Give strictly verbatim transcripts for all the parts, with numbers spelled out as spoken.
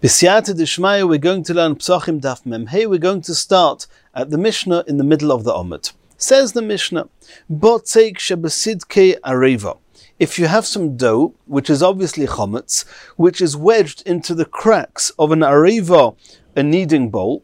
B'siyata d'shmaya, we're going to learn Psachim Daf Mem Hey. We're going to start at the Mishnah in the middle of the Omid. Says the Mishnah, Botzeik shebesidkei areva. If you have some dough, which is obviously chometz, which is wedged into the cracks of an areva, a kneading bowl,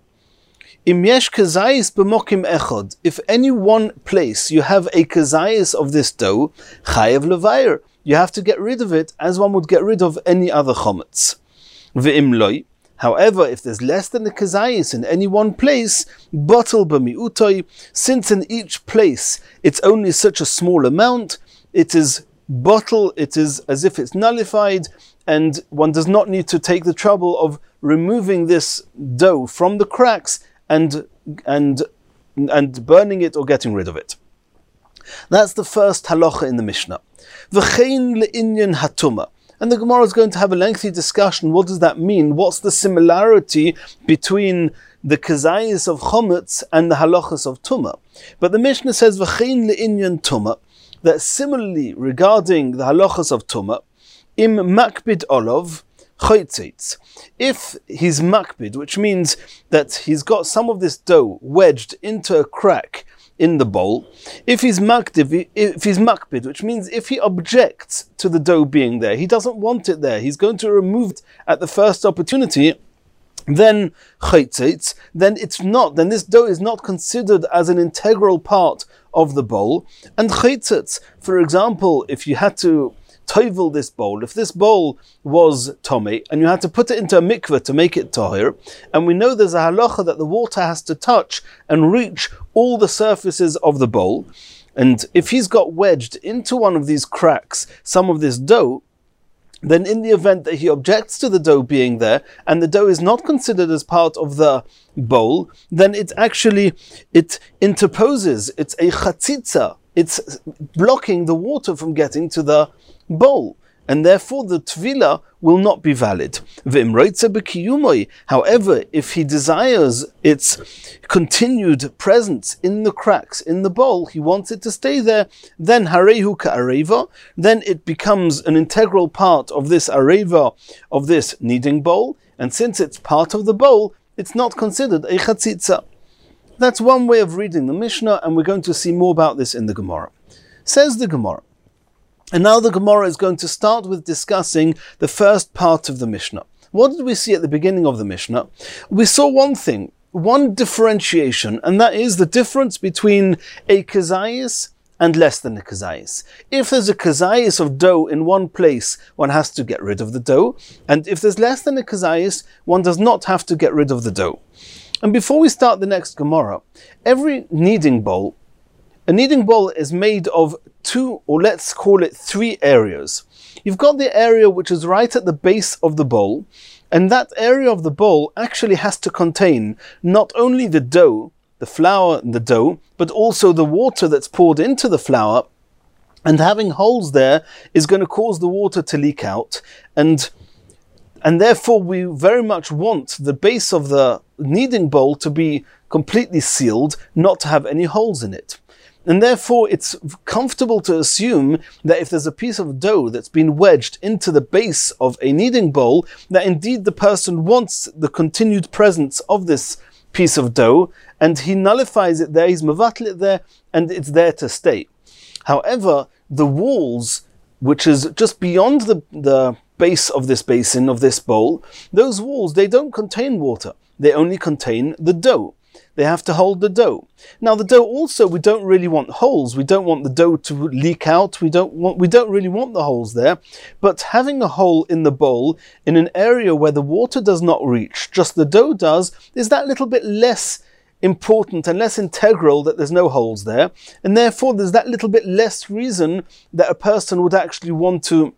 im yesh kazayis b'mokim echad. If any one place you have a kazayis of this dough, chayev levayer, you have to get rid of it as one would get rid of any other chometz. Ve'im loy. However, if there's less than a kazayis in any one place, bottle b'mi'utoi, since in each place it's only such a small amount, it is bottle, it is as if it's nullified, and one does not need to take the trouble of removing this dough from the cracks and and and burning it or getting rid of it. That's the first halacha in the Mishnah. V'chein le'inyan hatuma. And the Gemara is going to have a lengthy discussion. What does that mean? What's the similarity between the kazayis of chometz and the halachas of tumah? But the Mishnah says, V'chein le'inyan tumah, that similarly regarding the halachas of tumah, im makbid olav choitzitz. If he's makbid, which means that he's got some of this dough wedged into a crack in the bowl, if he's makdiv, if he's makbid, which means if he objects to the dough being there, he doesn't want it there, he's going to remove it at the first opportunity, then chaitzitz, then it's not, then this dough is not considered as an integral part of the bowl. And chaitzitz, for example, if you had to toivel this bowl, if this bowl was tomei and you had to put it into a mikveh to make it tahir, and we know there's a halacha that the water has to touch and reach all the surfaces of the bowl, and if he's got wedged into one of these cracks some of this dough, then in the event that he objects to the dough being there and the dough is not considered as part of the bowl, then it actually, it interposes, it's a chatzitza, it's blocking the water from getting to the bowl, and therefore the tvila will not be valid. However, if he desires its continued presence in the cracks in the bowl, he wants it to stay there, then harehu ka'areva, then it becomes an integral part of this areva, of this kneading bowl, and since it's part of the bowl, it's not considered a chatzitza. That's one way of reading the Mishnah, and we're going to see more about this in the Gemara. Says the Gemara. And now the Gemara is going to start with discussing the first part of the Mishnah. What did we see at the beginning of the Mishnah? We saw one thing, one differentiation, and that is the difference between a kazayis and less than a kazayis. If there's a kazayis of dough in one place, one has to get rid of the dough, and if there's less than a kazayis, one does not have to get rid of the dough. And before we start the next Gemara, every kneading bowl, a kneading bowl is made of two, or let's call it three areas. You've got the area which is right at the base of the bowl, and that area of the bowl actually has to contain not only the dough, the flour and the dough, but also the water that's poured into the flour, and having holes there is going to cause the water to leak out, and and therefore we very much want the base of the kneading bowl to be completely sealed, not to have any holes in it. And therefore it's comfortable to assume that if there's a piece of dough that's been wedged into the base of a kneading bowl, that indeed the person wants the continued presence of this piece of dough, and he nullifies it there, he's mevatel it there, and it's there to stay. However, the walls, which is just beyond the, the base of this basin, of this bowl, those walls, they don't contain water. They only contain the dough. They have to hold the dough. Now the dough also, we don't really want holes. We don't want the dough to leak out. We don't want, we don't really want the holes there. But having a hole in the bowl in an area where the water does not reach, just the dough does, is that little bit less important and less integral that there's no holes there. And therefore there's that little bit less reason that a person would actually want to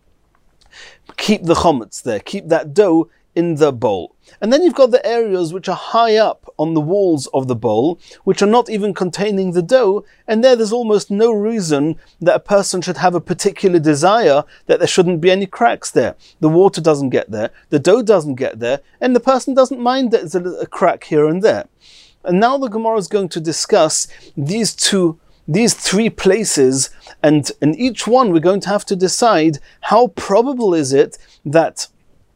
keep the chometz there, keep that dough in the bowl. And then you've got the areas which are high up on the walls of the bowl, which are not even containing the dough, and there there's almost no reason that a person should have a particular desire that there shouldn't be any cracks there. The water doesn't get there, the dough doesn't get there, and the person doesn't mind that there's a, a crack here and there. And now the Gemara is going to discuss these two these three places, and in each one we're going to have to decide how probable is it that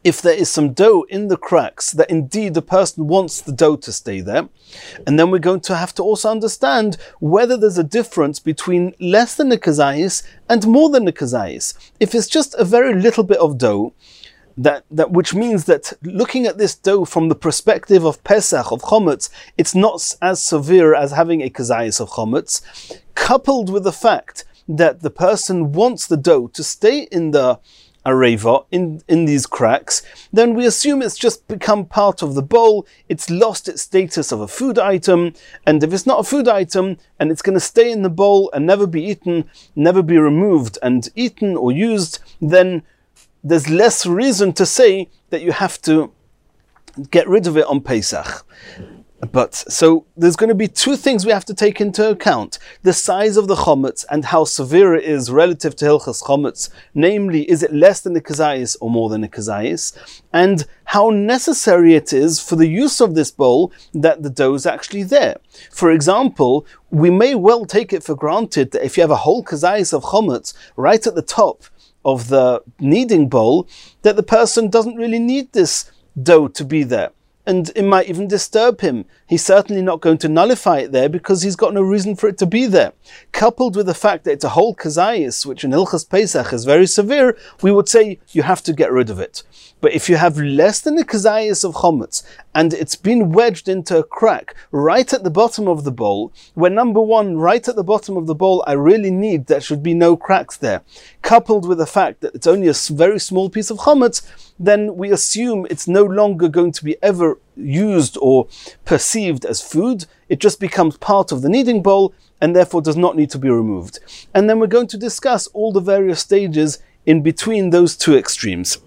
if there is some dough in the cracks, that indeed the person wants the dough to stay there. And then we're going to have to also understand whether there's a difference between less than a kazayis and more than a kazayis. If it's just a very little bit of dough, that, that which means that looking at this dough from the perspective of Pesach, of Chometz, it's not as severe as having a kazayis of Chometz, coupled with the fact that the person wants the dough to stay in the areva, in, in these cracks, then we assume it's just become part of the bowl, it's lost its status of a food item, and if it's not a food item, and it's going to stay in the bowl and never be eaten, never be removed and eaten or used, then there's less reason to say that you have to get rid of it on Pesach. But, so, there's going to be two things we have to take into account. The size of the chometz and how severe it is relative to Hilchas Chometz. Namely, is it less than a kazayis or more than a kazayis? And how necessary it is for the use of this bowl that the dough is actually there. For example, we may well take it for granted that if you have a whole kazayis of chometz right at the top of the kneading bowl, that the person doesn't really need this dough to be there. And it might even disturb him. He's certainly not going to nullify it there because he's got no reason for it to be there. Coupled with the fact that it's a whole kazayis, which in Hilchas Pesach is very severe, we would say you have to get rid of it. But if you have less than a kazayis of chometz, and it's been wedged into a crack right at the bottom of the bowl, where number one, right at the bottom of the bowl, I really need there should be no cracks there, coupled with the fact that it's only a very small piece of chometz, then we assume it's no longer going to be ever used or perceived as food. It just becomes part of the kneading bowl and therefore does not need to be removed. And then we're going to discuss all the various stages in between those two extremes.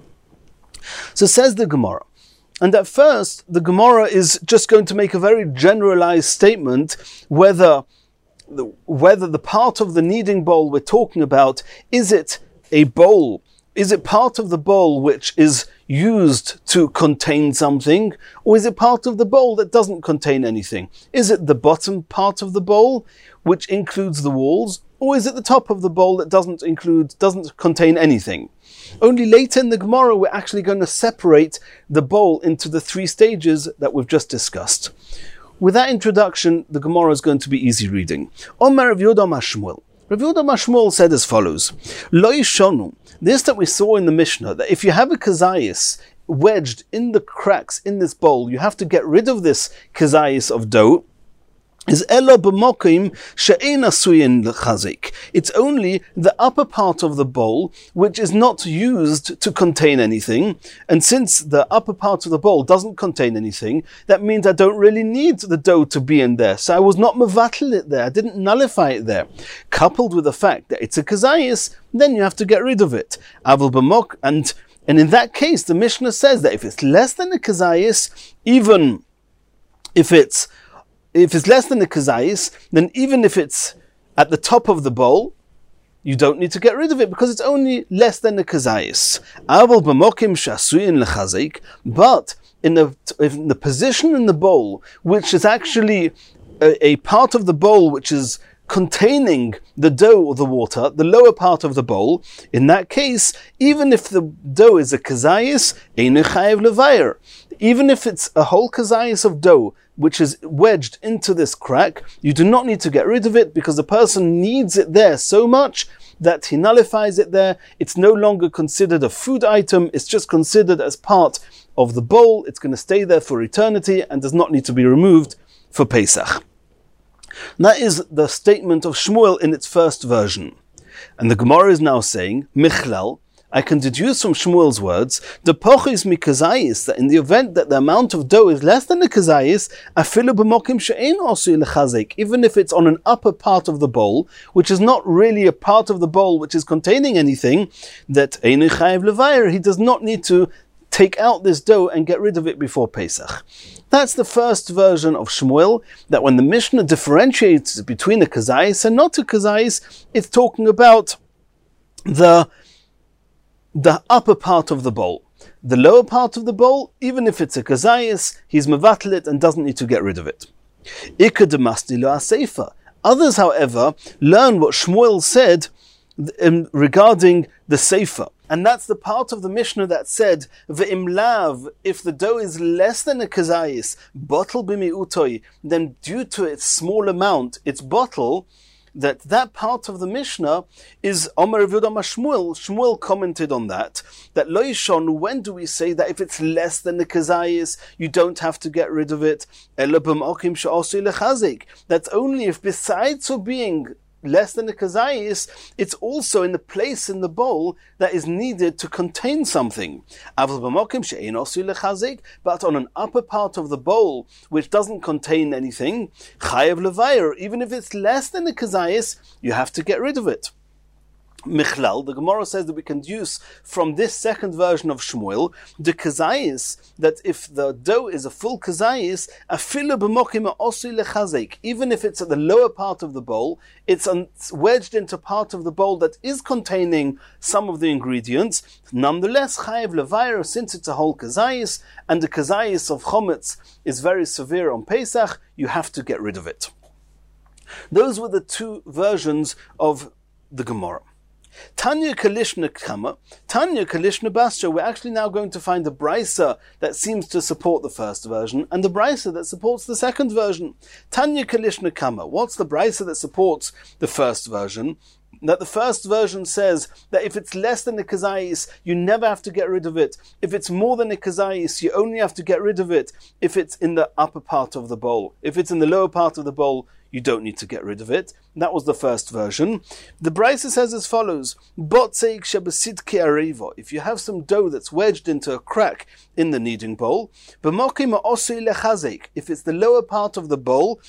So says the Gemara. And at first, the Gemara is just going to make a very generalized statement whether the, whether the part of the kneading bowl we're talking about, is it a bowl? Is it part of the bowl which is used to contain something, or is it part of the bowl that doesn't contain anything? Is it the bottom part of the bowl, which includes the walls, or is it the top of the bowl that doesn't include, doesn't contain anything? Only later in the Gemara we're actually going to separate the bowl into the three stages that we've just discussed. With that introduction, the Gemara is going to be easy reading. Omer Rav Yehuda Amar Shmuel. Rav Yehuda Amar Shmuel said as follows: Lo yishonu, this that we saw in the Mishnah, that if you have a kazayis wedged in the cracks in this bowl, you have to get rid of this kazayis of dough, is elo b'mokim she'ein asuyin l'chazik. It's only the upper part of the bowl which is not used to contain anything, and since the upper part of the bowl doesn't contain anything, that means I don't really need the dough to be in there. So I was not mevatel it there, I didn't nullify it there. Coupled with the fact that it's a kazayis, then you have to get rid of it. Aval b'mok, and and in that case, the Mishnah says that if it's less than a kazayis, even if it's If it's less than a kazayis, then even if it's at the top of the bowl, you don't need to get rid of it because it's only less than a kazayis. But in the, in the position in the bowl, which is actually a, a part of the bowl which is containing the dough or the water, the lower part of the bowl, in that case, even if the dough is a kazayis, even if it's a whole kazayis of dough, which is wedged into this crack, you do not need to get rid of it because the person needs it there so much that he nullifies it there. It's no longer considered a food item, it's just considered as part of the bowl. It's going to stay there for eternity and does not need to be removed for Pesach. And that is the statement of Shmuel in its first version. And the Gemara is now saying, Michlal, I can deduce from Shmuel's words, the pochis mi kazayis, that in the event that the amount of dough is less than a kazayis, afilu b'mokim she'ein osu l'chazek, even if it's on an upper part of the bowl, which is not really a part of the bowl which is containing anything, that ein chayev levayer, he does not need to take out this dough and get rid of it before Pesach. That's the first version of Shmuel, that when the Mishnah differentiates between a kazayis and not a kazayis, it's talking about the the upper part of the bowl. The lower part of the bowl, even if it's a kazayis, he's mevatel it and doesn't need to get rid of it. Others, however, learn what Shmuel said regarding the Sefer. And that's the part of the Mishnah that said, Ve'im lav, if the dough is less than a kazayis, bottle b'mi'utoi, then due to its small amount, its bottle, that that part of the Mishnah is Omer Rav Yehuda Shmuel. Shmuel commented on that, that lo yishon, when do we say that if it's less than the kazayis, you don't have to get rid of it? Ela b'makom she'asui lechazik. That's only if besides for being less than the kazayis, it's also in the place in the bowl that is needed to contain something. But on an upper part of the bowl, which doesn't contain anything, chayav levayer, even if it's less than the kazayis, you have to get rid of it. Michlal, the Gemara says that we can deduce from this second version of Shmuel the kazayis, that if the dough is a full kazayis, afilu b'mokim ha'osui lechazek, even if it's at the lower part of the bowl, it's wedged into part of the bowl that is containing some of the ingredients. Nonetheless, chayav levayer, since it's a whole kazayis, and the kazayis of chometz is very severe on Pesach, you have to get rid of it. Those were the two versions of the Gemara. Tanya Kalishna Kama, Tanya Kalishna Basra, we're actually now going to find a brisa that seems to support the first version, and the brisa that supports the second version. Tanya Kalishna Kama, what's the brisa that supports the first version? That the first version says that if it's less than a kazayis, you never have to get rid of it. If it's more than a kazayis, you only have to get rid of it if it's in the upper part of the bowl. If it's in the lower part of the bowl, you don't need to get rid of it. That was the first version. The Brisa says as follows, if you have some dough that's wedged into a crack in the kneading bowl, if it's the lower part of the bowl,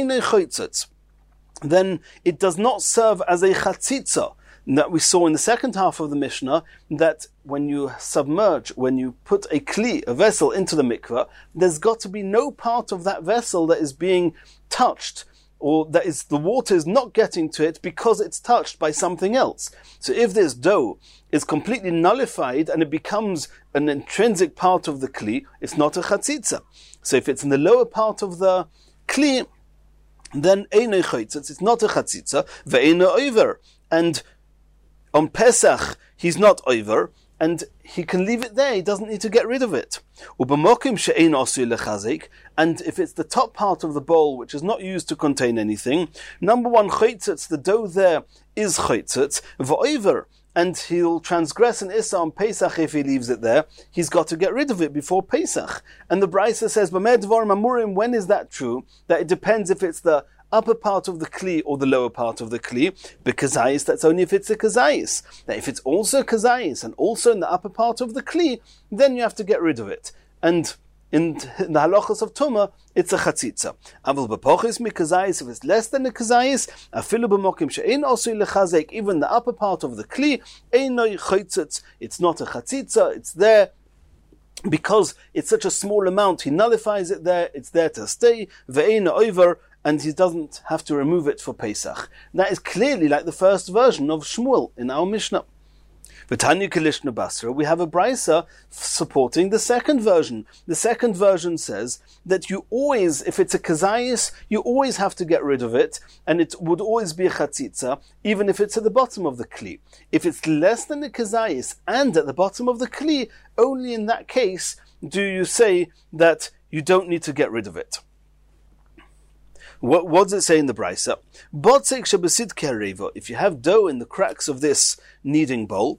then it does not serve as a chatzitza, that we saw in the second half of the Mishnah, that when you submerge, when you put a kli, a vessel, into the mikveh, there's got to be no part of that vessel that is being touched, or that is the water is not getting to it because it's touched by something else. So if this dough is completely nullified and it becomes an intrinsic part of the kli, it's not a chatzitza. So if it's in the lower part of the kli, then einay chaytzitz, it's not a chatzitza, ve'einay over, and on Pesach he's not over, and he can leave it there, he doesn't need to get rid of it. U'b'mokim she'ein asui lechazik, and if it's the top part of the bowl which is not used to contain anything, number one, chaytzitz, the dough there is chaytzitz, v'over, and he'll transgress an Issa on Pesach if he leaves it there. He's got to get rid of it before Pesach. And the Brisa says, B'meh dvorim amurim, when is that true? That it depends if it's the upper part of the kli or the lower part of the kli. Because that's only if it's a kazayis. Now if it's also kazayis and also in the upper part of the kli, then you have to get rid of it. And in the halachas of Tumah, it's a chatzitza. Aval b'pochis mi kazayis, if it's less than a kazayis, afilu b'mokim she'ein osui lechazek, even the upper part of the kli, einoi chaytzitz, it's not a chatzitza, it's there because it's such a small amount, he nullifies it there, it's there to stay, ve'ein over, and he doesn't have to remove it for Pesach. That is clearly like the first version of Shmuel in our Mishnah. V'tanya Kalishna Basra, we have a brisa supporting the second version. The second version says that you always, if it's a kazayis, you always have to get rid of it, and it would always be a chatzitza, even if it's at the bottom of the kli. If it's less than a kazayis and at the bottom of the kli, only in that case do you say that you don't need to get rid of it. What, what does it say in the Brisa? If you have dough in the cracks of this kneading bowl,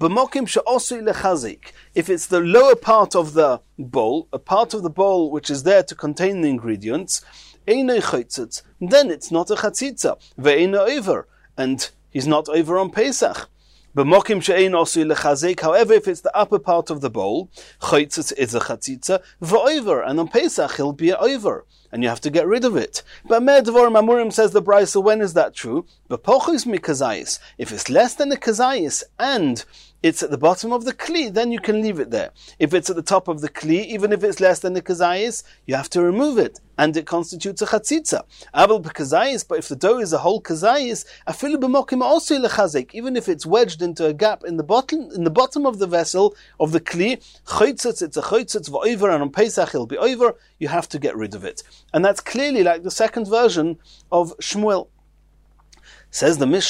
if it's the lower part of the bowl, a part of the bowl which is there to contain the ingredients, then it's not a chatzitza, and he's not over on Pesach. However, if it's the upper part of the bowl, chaytzitz is a chatzitza, v'over, and on Pesach he'll be over, and you have to get rid of it. But B'meh dvorim amurim, says the Brisa, when is that true? B'pochis mi kazayis, if it's less than a kazayis and it's at the bottom of the kli, then you can leave it there. If it's at the top of the kli, even if it's less than the kazayis, you have to remove it, and it constitutes a chatzitza. Abel b'kazayis, but if the dough is a whole kazayis, afilu b'mokim also lechazek, even if it's wedged into a gap in the bottom in the bottom of the vessel of the kli, chaytzitz, it's a chaytzitz v'over, and on Pesach it'll be over. You have to get rid of it, and that's clearly like the second version of Shmuel. Says the Mishnah,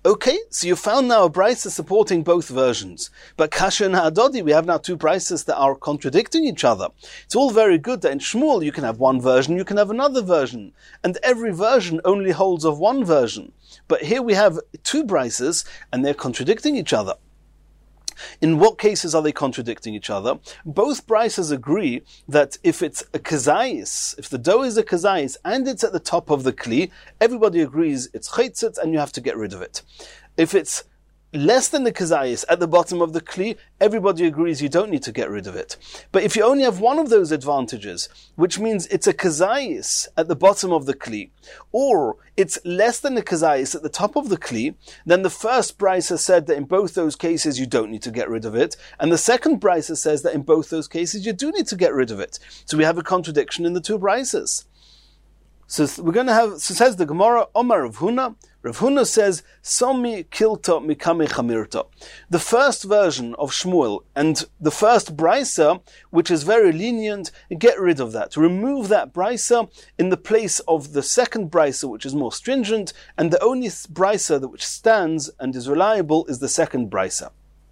Okay, so you found now a brisa supporting both versions. But Kasha and Ha'adodi, we have now two brises that are contradicting each other. It's all very good that in Shmuel you can have one version, you can have another version. And every version only holds of one version. But here we have two brises, and they're contradicting each other. In what cases are they contradicting each other? Both brises agree that if it's a kazayis, if the dough is a kazayis and it's at the top of the kli, everybody agrees it's chaitzit and you have to get rid of it. If it's less than the kazayis at the bottom of the kli, everybody agrees you don't need to get rid of it. But if you only have one of those advantages, which means it's a kazayis at the bottom of the kli, or it's less than the kazayis at the top of the kli, then the first brisa said that in both those cases you don't need to get rid of it, and the second brisa says that in both those cases you do need to get rid of it. So we have a contradiction in the two brisas. So we're going to have, so says the Gemara, Omar Rav Huna. Rav Huna says, Somi kilta mikame chamirta. The first version of Shmuel and the first brisa, which is very lenient, get rid of that. Remove that brisa in the place of the second brisa, which is more stringent, and the only brisa that which stands and is reliable is the second brisa.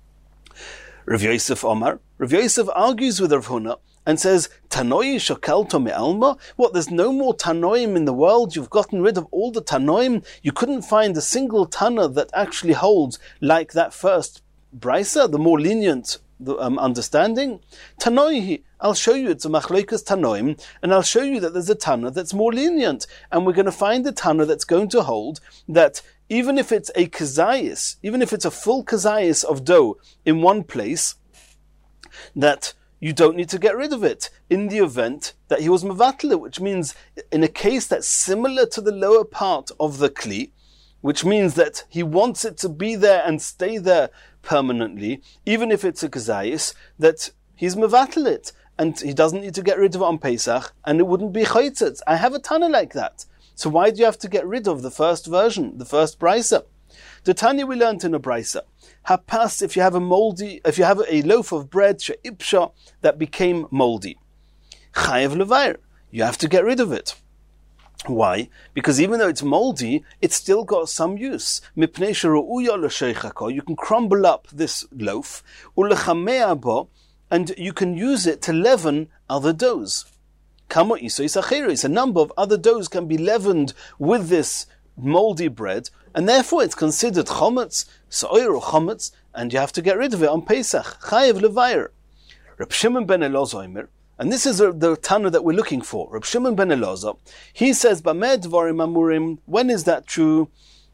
Rav Yosef Omar. Rav Yosef argues with Rav Huna and says, Tanoi shakalto me'alma? What, there's no more Tanoim in the world? You've gotten rid of all the Tanoim? You couldn't find a single Tana that actually holds like that first brisa, the more lenient um, understanding? Tanoi, I'll show you it's a machlokas Tanoim, and I'll show you that there's a Tana that's more lenient. And we're going to find a Tana that's going to hold that even if it's a kazayis, even if it's a full kazayis of dough in one place, that you don't need to get rid of it in the event that he was mevatler, which means in a case that's similar to the lower part of the kli, which means that he wants it to be there and stay there permanently, even if it's a kazayis, that he's mevatler it, and he doesn't need to get rid of it on Pesach, and it wouldn't be chaytzitz. I have a Tana like that. So why do you have to get rid of the first version, the first brisa? The Tanya we learned in a brisa. Hapas, if you have a moldy, if you have a loaf of bread, she'ipsha, that became moldy. Chayev levair, you have to get rid of it. Why? Because even though it's moldy, it's still got some use. Mipnei sheru'uya l'sheichako, you can crumble up this loaf, ulechamea bo, and you can use it to leaven other doughs. Kamo iso isachiris, a number of other doughs can be leavened with this moldy bread, and therefore it's considered chometz, so'ir or chometz, and you have to get rid of it on Pesach. Chayev levair. Reb Shimon ben Elazar, and this is the Tana that we're looking for. Reb Shimon ben Elazar, he says, B'meh dvarim amurim, when is that true?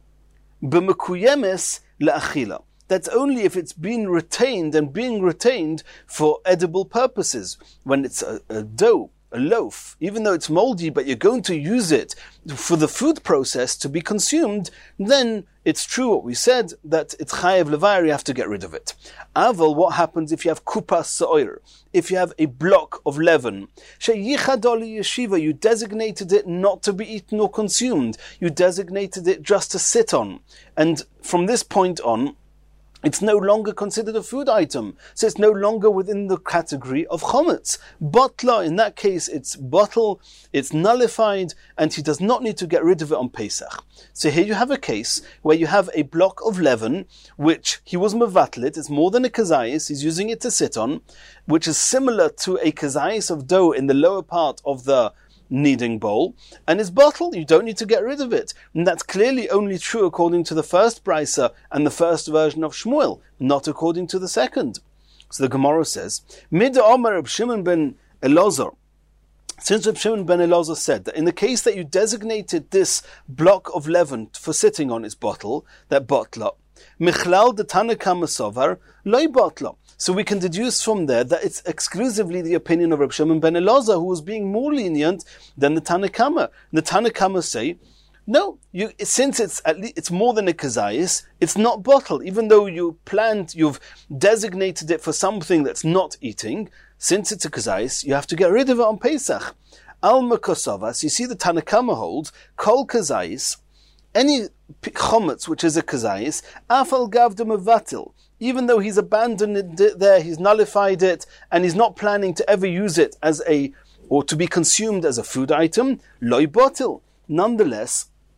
B'mekuyemes le'achila. That's only if it's been retained and being retained for edible purposes. When it's a, a dough, a loaf, even though it's moldy, but you're going to use it for the food process to be consumed, then it's true what we said, that it's chayev levair, you have to get rid of it. Aval, what happens if you have kupas sa'ir? If you have a block of leaven, sheyichadoli yeshiva, you designated it not to be eaten or consumed. You designated it just to sit on. And from this point on, it's no longer considered a food item, so it's no longer within the category of chometz. Botla, in that case, it's bottle, it's nullified, and he does not need to get rid of it on Pesach. So here you have a case where you have a block of leaven, which he was mevatlit, it's more than a kazayis, he's using it to sit on, which is similar to a kazayis of dough in the lower part of the kneading bowl, and his bottle, you don't need to get rid of it. And that's clearly only true according to the first brisa and the first version of Shmuel, not according to the second. So the Gemara says, Mid Omer Reb Shimon ben Elazar, since Reb Shimon ben Elazar said that in the case that you designated this block of leaven for sitting on its bottle, that botla, Michlal de Tanakama Sovar, loy botla. So we can deduce from there that it's exclusively the opinion of Reb Shimon ben Elazar, who was being more lenient than the Tanakama. The Tanakama say, no, you, since it's at least, it's more than a kazayis, it's not bottle. Even though you planned, you've designated it for something that's not eating, since it's a kazayis, you have to get rid of it on Pesach. Alma kosavas, you see the Tanakama holds, kol kazayis, any chometz which is a kazayis, afal gav de mevatil, even though he's abandoned it there, he's nullified it, and he's not planning to ever use it as a, or to be consumed as a food item, loy botil. Nonetheless,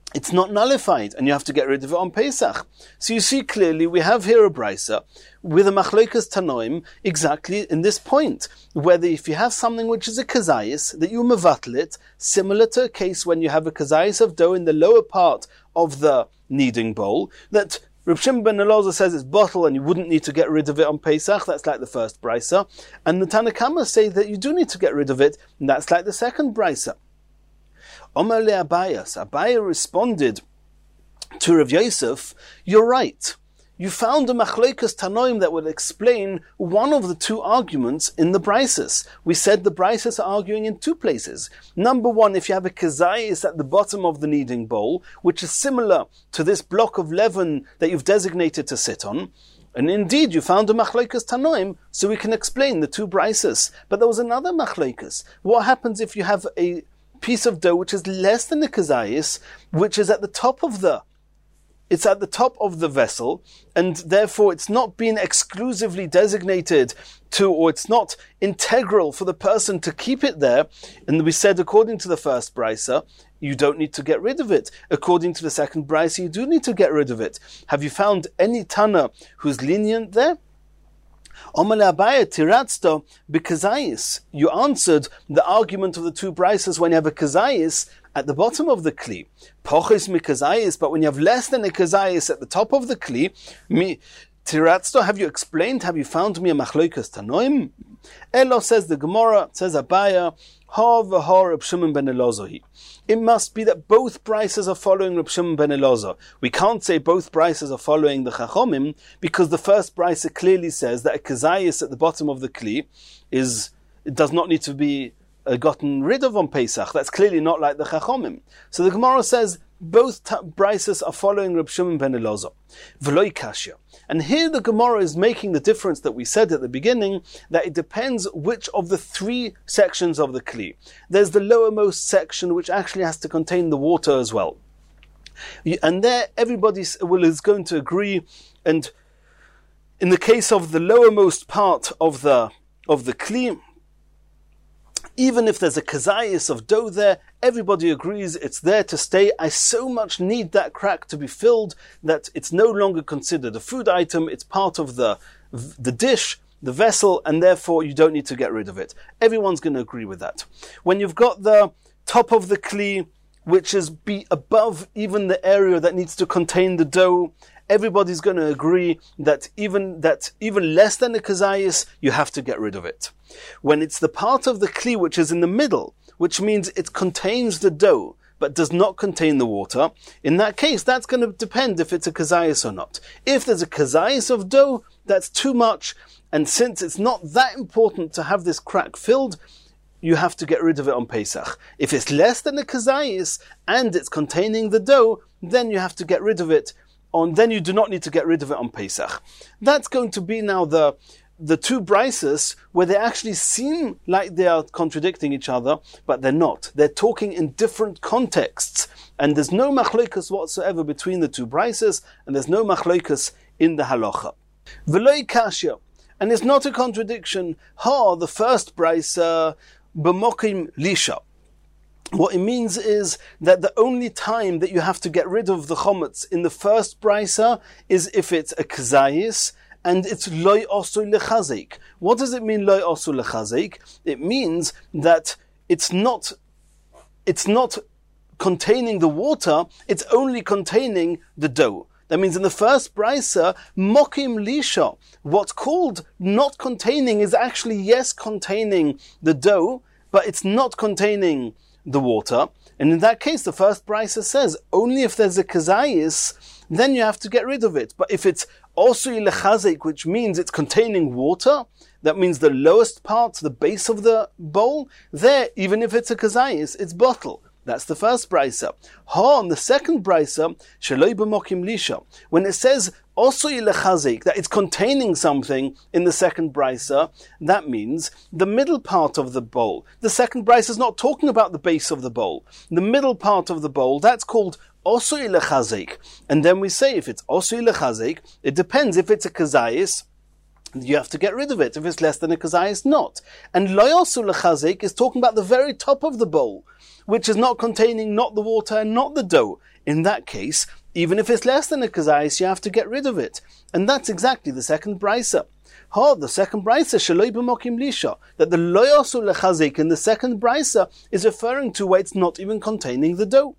it's not nullified, and you have to get rid of it on Pesach. So you see clearly we have here a brisa with a machlokas tanoim exactly in this point, whether if you have something which is a kazayis, that you mevatel it, similar to a case when you have a kazayis of dough in the lower part of the kneading bowl, that Reb Shimon ben Elazar says it's bottle and you wouldn't need to get rid of it on Pesach. That's like the first brisa. And the Tanna Kama say that you do need to get rid of it, and that's like the second brisa. Omar le Abayas. Abaya responded to Rav Yosef, you're right. You found a machlokas tanoim that would explain one of the two arguments in the brises. We said the brises are arguing in two places. Number one, if you have a kazayis at the bottom of the kneading bowl, which is similar to this block of leaven that you've designated to sit on, and indeed you found a machlokas tanoim, so we can explain the two brises. But there was another machlokas. What happens if you have a piece of dough which is less than the kazayis, which is at the top of the It's at the top of the vessel, and therefore it's not been exclusively designated to, or it's not integral for the person to keep it there. And we said, according to the first brisa, you don't need to get rid of it. According to the second brisa, you do need to get rid of it. Have you found any Tana who's lenient there? Omale Abaya tiratzto b'kazayis. You answered the argument of the two brises when you have a kazayis at the bottom of the kli. Pochis mikazayis, but when you have less than a kazayis at the top of the kli, mi tiratzto, have you explained, have you found me a machlokas tanoim? Elo, says the Gemara, says Abaya, ha v'ha Reb Shimon ben Elazar. It must be that both brises are following Reb Shimon ben Elazar. We can't say both brises are following the Chachomim, because the first brisa clearly says that a kazayis at the bottom of the kli is, it does not need to be uh, gotten rid of on Pesach. That's clearly not like the Chachomim. So the Gemara says both t- brises are following Reb Shimon ben Elazar. V'loi kashya. And here the Gemara is making the difference that we said at the beginning, that it depends which of the three sections of the kli. There's the lowermost section which actually has to contain the water as well. And there everybody will is going to agree, and in the case of the lowermost part of the of the kli, even if there's a kazayis of dough there, everybody agrees it's there to stay. I so much need that crack to be filled that it's no longer considered a food item. It's part of the the dish, the vessel, and therefore you don't need to get rid of it. Everyone's going to agree with that. When you've got the top of the kli, which is be above even the area that needs to contain the dough, everybody's going to agree that even that even less than a kazayis, you have to get rid of it. When it's the part of the kli which is in the middle, which means it contains the dough but does not contain the water, in that case, that's going to depend if it's a kazayis or not. If there's a kazayis of dough, that's too much, and since it's not that important to have this crack filled, you have to get rid of it on Pesach. If it's less than a kazayis and it's containing the dough, then you have to get rid of it on, then you do not need to get rid of it on Pesach. That's going to be now the the two brises where they actually seem like they are contradicting each other, but they're not. They're talking in different contexts, and there's no machlokas whatsoever between the two brises, and there's no machlokas in the halacha. V'loi kashya, and it's not a contradiction. Ha, the first brisa, b'mokim lisha. What it means is that the only time that you have to get rid of the chometz in the first brisa is if it's a kazayis, and it's loy osu lechazik. What does it mean, loy osu lechazik? It means that it's not, it's not containing the water, it's only containing the dough. That means in the first brisa, mokim lisha, what's called not containing is actually, yes, containing the dough, but it's not containing the water. And in that case, the first brisa says, only if there's a kazayis, then you have to get rid of it. But if it's also lechazik, which means it's containing water, that means the lowest part, the base of the bowl, there, even if it's a kazayis, it's bottle. That's the first brisa. Ha, on the second brisa, sheloi b'mokim lisha, when it says also lechazik, that it's containing something in the second brisa, that means the middle part of the bowl. The second brisa is not talking about the base of the bowl. The middle part of the bowl, that's called also lechazik. And then we say if it's also lechazik, it depends if it's a kazayis, you have to get rid of it. If it's less than a kazayis, not. And lo yasu lechazik is talking about the very top of the bowl, which is not containing not the water and not the dough. In that case, even if it's less than a kazayis, you have to get rid of it. And that's exactly the second brisa. Ha, the second brisa, shaloi b'mokim lisha, that the lo yasu lechazik in the second brisa is referring to where it's not even containing the dough.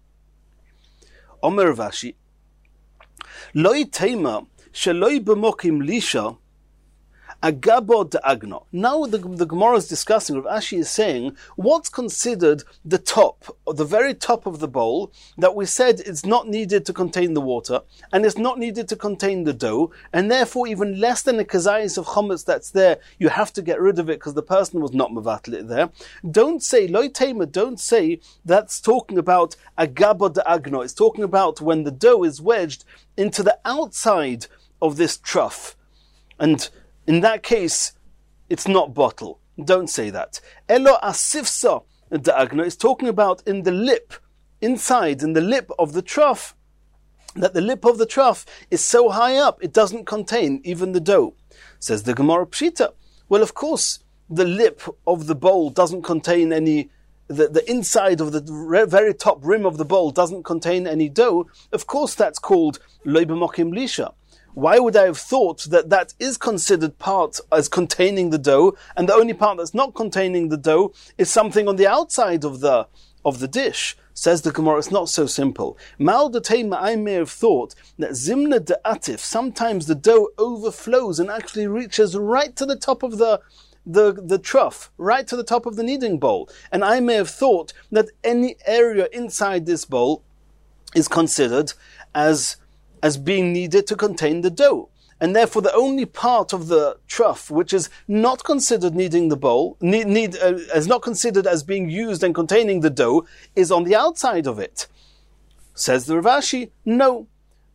Omer Vashi, loi tema shaloi b'mokim lisha agabo de'agno. Now the, the Gemara is discussing, Rav Ashi is saying, what's considered the top, or the very top of the bowl, that we said it's not needed to contain the water, and it's not needed to contain the dough, and therefore even less than a kazayis of chometz that's there, you have to get rid of it because the person was not mevatel it there. Don't say, loi tema, don't say that's talking about agabo de'agno. It's talking about when the dough is wedged into the outside of this trough. And in that case, it's not bottle. Don't say that. Elo asifsa da'agna is talking about in the lip, inside, in the lip of the trough, that the lip of the trough is so high up, it doesn't contain even the dough. Says the Gemara Pshita. Well, of course, the lip of the bowl doesn't contain any, the, the inside of the very top rim of the bowl doesn't contain any dough. Of course, that's called lo b'mokim lisha. Why would I have thought that that is considered part as containing the dough, and the only part that's not containing the dough is something on the outside of the of the dish? Says the Gemara, it's not so simple. Mal detema, I may have thought that zimna de atif, sometimes the dough overflows and actually reaches right to the top of the the the trough, right to the top of the kneading bowl. And I may have thought that any area inside this bowl is considered as as being needed to contain the dough. And therefore the only part of the trough which is not considered needing the bowl, need, need uh, is not considered as being used and containing the dough, is on the outside of it. Says the Rav Ashi, no.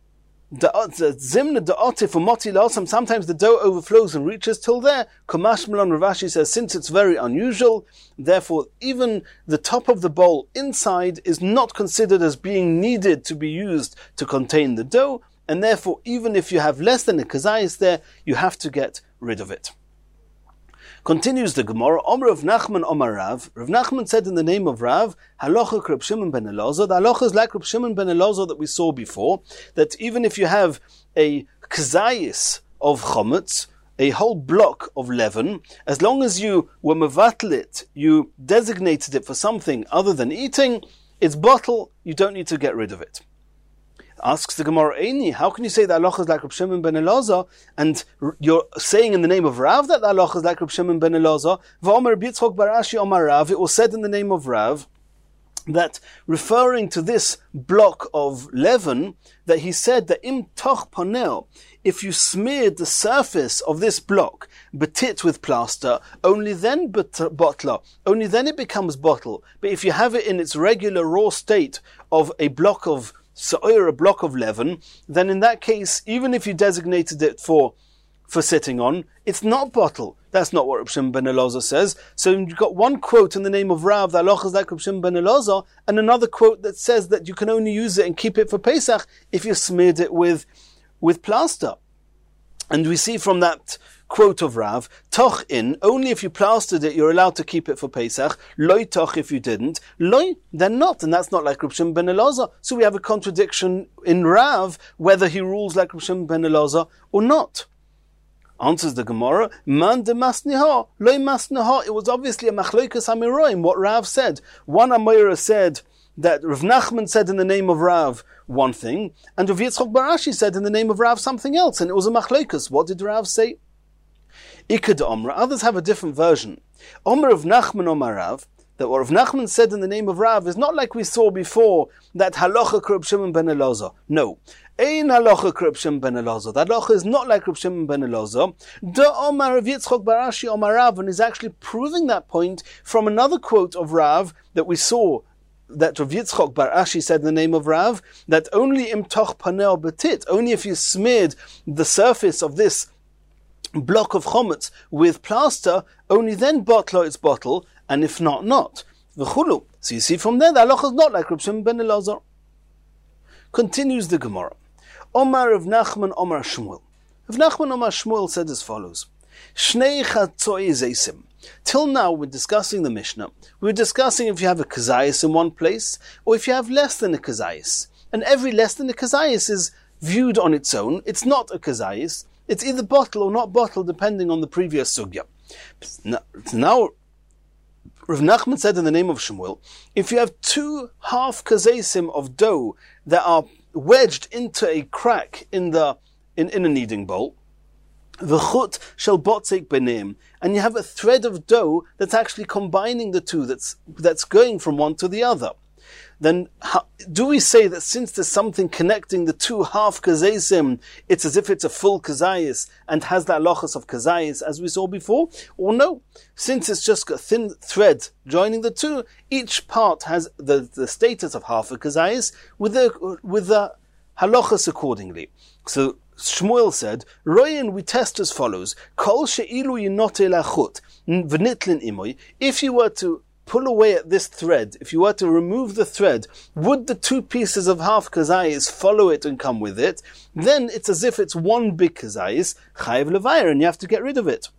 Zimna da'atif umoti la'asam, sometimes the dough overflows and reaches till there. Kamash Malon, Rav Ashi says, since it's very unusual, therefore even the top of the bowl inside is not considered as being needed to be used to contain the dough, and therefore even if you have less than a kazayis there, you have to get rid of it. Continues the Gemara, Omer of Nachman Omer Rav. Rav Nachman said in the name of Rav, Halacha Reb Shimon ben Elazar. The halacha is like Reb Shimon ben Elazar that we saw before, that even if you have a kazayis of chometz, a whole block of leaven, as long as you were mevatel it, you designated it for something other than eating, it's bottle, you don't need to get rid of it. Asks the Gemara, Eini, how can you say that halacha is like Reb Shimon ben Elazar, and you're saying in the name of Rav that the halacha is like Reb Shimon ben Elazar? V'omer Yitzchok bar Ashi Omar Rav, it was said in the name of Rav, that referring to this block of leaven, that he said that im toch panel, if you smeared the surface of this block, betit with plaster, only then botla, only then it becomes bottle. But if you have it in its regular raw state of a block of sa'ir, a block of leaven, then in that case, even if you designated it for for sitting on, it's not bottle. That's not what Reb Shimon ben Elazar says. So you've got one quote in the name of Rav, that halacha is like Reb Shimon ben Elazar, and another quote that says that you can only use it and keep it for Pesach if you smeared it with with plaster. And we see from that quote of Rav, toch in, only if you plastered it, you're allowed to keep it for Pesach. Loi toch if you didn't. Loi, then not. And that's not like Reb Shimon ben Elazar. So we have a contradiction in Rav, whether he rules like Reb Shimon ben Elazar or not. Answers the Gemara, man de masniha, loi masniha. It was obviously a machlokas hamiroim, what Rav said. One Amira said that Rav Nachman said in the name of Rav one thing, and Rav Yitzchok bar Ashi said in the name of Rav something else, and it was a machlokas. What did Rav say? Ikad Omra. Others have a different version. Omer of Nachman Omar Rav, that what Rav Nachman said in the name of Rav is not like we saw before, that halacha Reb Shimon ben Elazar. No. Ein halacha Reb Shimon ben Elazar. That halacha is not like Reb Shimon ben Elazar. Da Omar Rav Yitzchok bar Ashi Omar Rav, and is actually proving that point from another quote of Rav that we saw, that Rav Yitzchok bar Ashi said in the name of Rav, that only im toch panel betit, only if you smeared the surface of this block of chometz with plaster, only then bottle its bottle, and if not, not. V'chulu. So you see from there, the halacha is not like Reb Shimon ben Elazar. Continues the Gemara. Omar of Nachman, Omar Shmuel. Rav Nachman Omar Shmuel said as follows: Shnei chatzoi zeisim. Till now, we're discussing the Mishnah. We're discussing if you have a kazayis in one place, or if you have less than a kazayis. And every less than a kazayis is viewed on its own. It's not a kazayis. It's either bottle or not bottle, depending on the previous sugya. Now, Rav Nachman said in the name of Shmuel, if you have two half kazaysim of dough that are wedged into a crack in the in, in a kneading bowl, v'chut shel botzik beneim, and you have a thread of dough that's actually combining the two, that's that's going from one to the other, then how, do we say that since there's something connecting the two half kazaysim, it's as if it's a full kazayis and has the halachas of kazayis as we saw before? Or no, since it's just a thin thread joining the two, each part has the, the status of half a kazayis with the with the halachas accordingly. So Shmuel said, Royan, we test as follows: Kol she'ilu yinote lachut v'nitlin imoy. If you were to pull away at this thread, if you were to remove the thread, would the two pieces of half kazayis follow it and come with it? Then it's as if it's one big kazayis, chayiv levayir, and you have to get rid of it,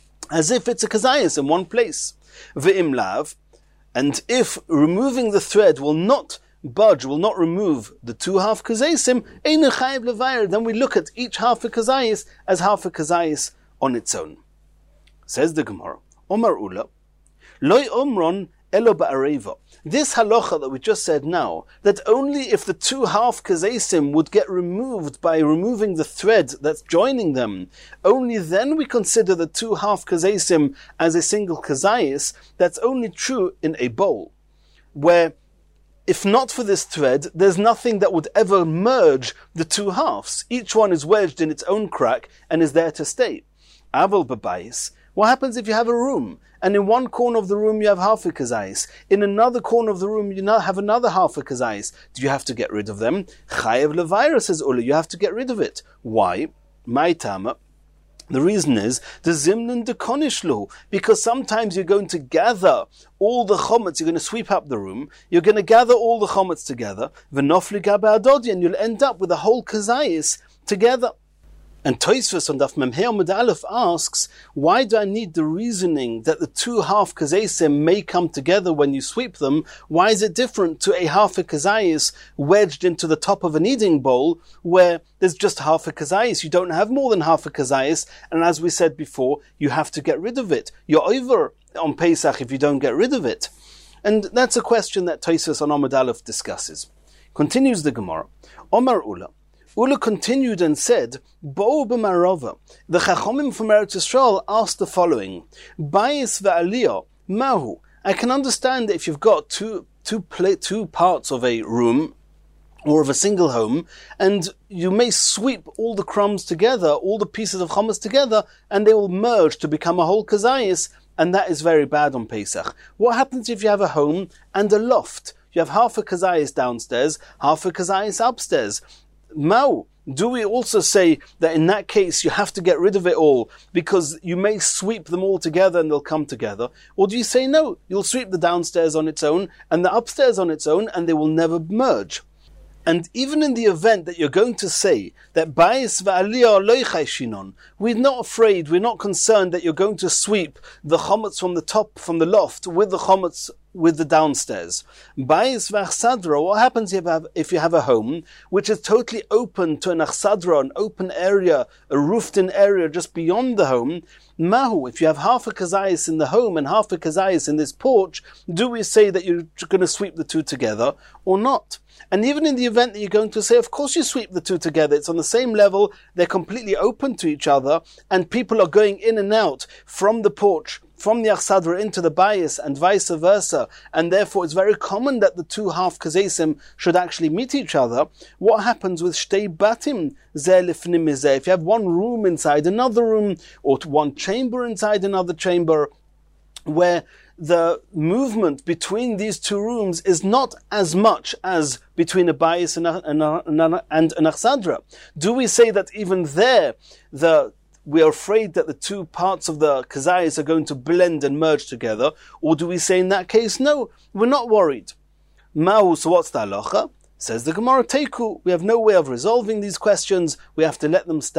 as if it's a kazayis in one place. Ve'im lav, and if removing the thread will not budge, will not remove the two half kazaysim, ein chayiv levayir, then we look at each half a kazayis as half a kazayis on its own. Says the Gemara, Omar Ula, Loi omron elo ba'areva. This halacha that we just said now, that only if the two half kazaysim would get removed by removing the thread that's joining them, only then we consider the two half kazaysim as a single kazayis. That's only true in a bowl, where if not for this thread, there's nothing that would ever merge the two halves. Each one is wedged in its own crack and is there to stay. Aval b'bayis. What happens if you have a room, and in one corner of the room you have half a kazayis, in another corner of the room you now have another half a kazayis? Do you have to get rid of them? Chayev levayir, says Ula, you have to get rid of it. Why? My tama. The reason is the zimnin de konishlu, because sometimes you're going to gather all the chometz, you're going to sweep up the room, you're going to gather all the chometz together, v'nofli gabe adodi, and you'll end up with a whole kazayis together. And Tosfos on Daf Memhei Amud Aleph asks, why do I need the reasoning that the two half kazaysim may come together when you sweep them? Why is it different to a half a kazayis wedged into the top of a kneading bowl where there's just half a kazayis? You don't have more than half a kazayis, and as we said before, you have to get rid of it. You're over on Pesach if you don't get rid of it. And that's a question that Tosfos on Amud Aleph discusses. Continues the Gemara, Omar Ula. Ula continued and said, Bo'u b'marova. The Chachomim from Eretz Yisrael asked the following: Bayis ve'aliyah mahu. I can understand that if you've got two two pla- two parts of a room or of a single home, and you may sweep all the crumbs together, all the pieces of chametz together, and they will merge to become a whole kazayis, and that is very bad on Pesach. What happens if you have a home and a loft? You have half a kazayis downstairs, half a kazayis upstairs. Mao, do we also say that in that case you have to get rid of it all because you may sweep them all together and they'll come together? Or do you say no, you'll sweep the downstairs on its own and the upstairs on its own and they will never merge? And even in the event that you're going to say that Bayis va'aliyah lo chayshinon, we're not afraid, we're not concerned that you're going to sweep the chometz from the top, from the loft, with the chometz with the downstairs. Bayis v'achsadra, what happens if you, have, if you have a home which is totally open to an achsadra, an open area, a roofed-in area just beyond the home? Mahu, if you have half a kazayis in the home and half a kazayis in this porch, do we say that you're going to sweep the two together or not? And even in the event that you're going to say, of course you sweep the two together, it's on the same level, they're completely open to each other, and people are going in and out from the porch, from the achsadra into the bayis, and vice versa, and therefore it's very common that the two half kazaysim should actually meet each other. What happens with shtei batim zeh lifnim mizeh? If you have one room inside another room, or one chamber inside another chamber, where the movement between these two rooms is not as much as between a bayis and, a, and, a, and, a, and an achsadra, do we say that even there the we are afraid that the two parts of the kazayis are going to blend and merge together? Or do we say in that case, no, we're not worried? Ma'u, so what's the halacha? Says the Gemara, Teiku, we have no way of resolving these questions, we have to let them stand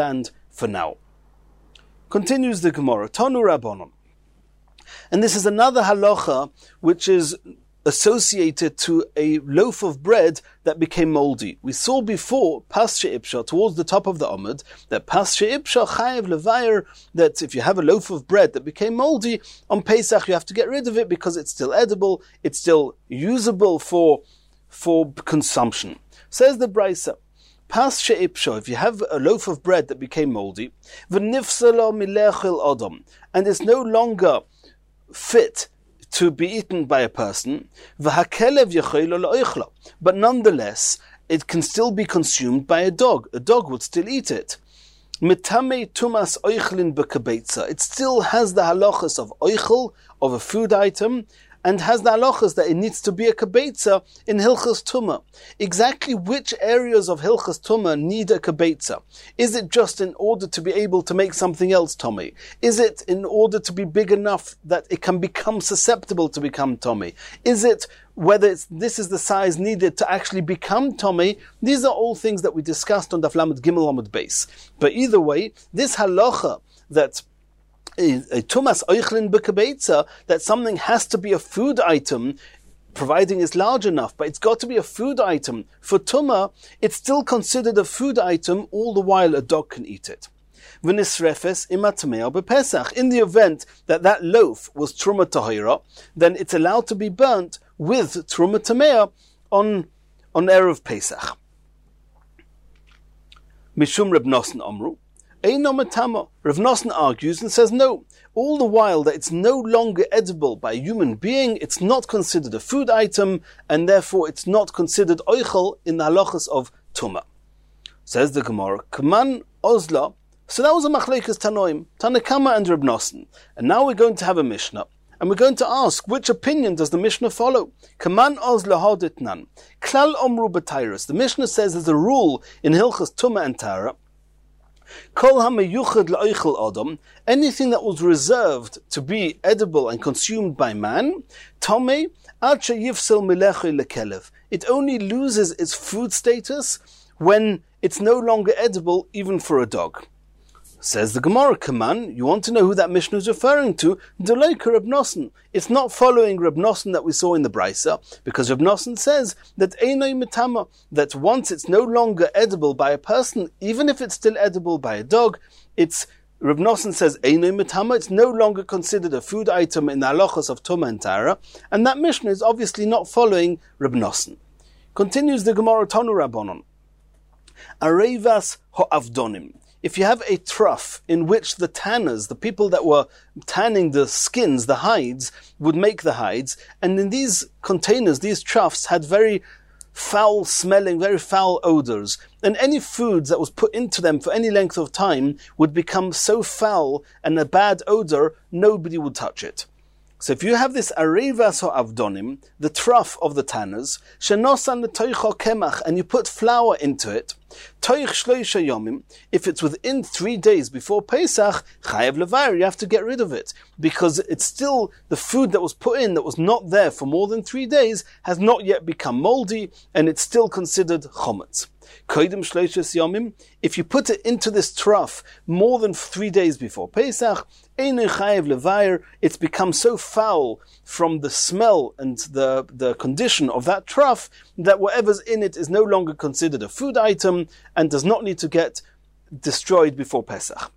for now. Continues the Gemara, Tanu Rabbanon. And this is another halacha which is associated to a loaf of bread that became moldy. We saw before, pas she'ipsha, towards the top of the Amud, that pas she'ipsha chayev levayer, that if you have a loaf of bread that became moldy, on Pesach you have to get rid of it because it's still edible, it's still usable for, for consumption. Says the Brisa, pas she'ipsha, if you have a loaf of bread that became moldy, v'nifsala milechil adam, and it's no longer fit to be eaten by a person, but nonetheless, it can still be consumed by a dog. A dog would still eat it. It still has the halachas of oichel, of a food item, and has the halachas that it needs to be a kabetza in Hilchas Tumah. Exactly which areas of Hilchas Tumah need a kabetza? Is it just in order to be able to make something else Tommy? Is it in order to be big enough that it can become susceptible to become Tommy? Is it whether it's, this is the size needed to actually become Tommy? These are all things that we discussed on Daf Lamed Gimel Amud Beis. But either way, this halacha that a tumas oichlin b'kabetza, that something has to be a food item, providing it's large enough, but it's got to be a food item. For tumah, it's still considered a food item, all the while a dog can eat it. V'nisrefes imatmeo b'pesach. In the event that that loaf was truma tahira, then it's allowed to be burnt with truma tamea on on Erev Pesach. Mishum Reb Nosson Amru. Eino matama. Rav Nosson argues and says no. All the while that it's no longer edible by a human being, it's not considered a food item, and therefore it's not considered oichel in the halachas of tumah. Says the Gemara, Kaman Ozla. So that was a machlekes Tanoim, Tanakama and Rav Nosson. And now we're going to have a Mishnah. And we're going to ask, which opinion does the Mishnah follow? Kaman Ozla Hoditnan. Klal Omru B'Tairis. The Mishnah says there's a rule in Hilchas Tumah and Tara. Kol ha-meyuchad la'oichel adam, anything that was reserved to be edible and consumed by man, tomei ad sheyifsel milechei lekelev. It only loses its food status when it's no longer edible even for a dog. Says the Gemara, Kaman, you want to know who that Mishnah is referring to? Deleika Reb Nosson. It's not following Reb Nosson that we saw in the Brisa, because Reb Nosson says that Einoi Mitama, that once it's no longer edible by a person, even if it's still edible by a dog, it's, Reb Nosson says Einoi Mitama, it's no longer considered a food item in the halachas of Tumah and Tara, and that Mishnah is obviously not following Reb Nosson. Continues the Gemara, Tanu Rabbanon. Arevas ho'avdonim. If you have a trough in which the tanners, the people that were tanning the skins, the hides, would make the hides, and in these containers, these troughs had very foul smelling, very foul odors, and any foods that was put into them for any length of time would become so foul and a bad odor, nobody would touch it. So if you have this arevas ho'avdonim, the trough of the tanners, shenosan l'toicho kemach, and you put flour into it, toich shloisha yomim, if it's within three days before Pesach, chayev levayer, you have to get rid of it, because it's still the food that was put in that was not there for more than three days has not yet become moldy, and it's still considered chometz. Koidim shloishes yomim, if you put it into this trough more than three days before Pesach, einu chayev levayer, it's become so foul from the smell and the, the condition of that trough that whatever's in it is no longer considered a food item and does not need to get destroyed before Pesach.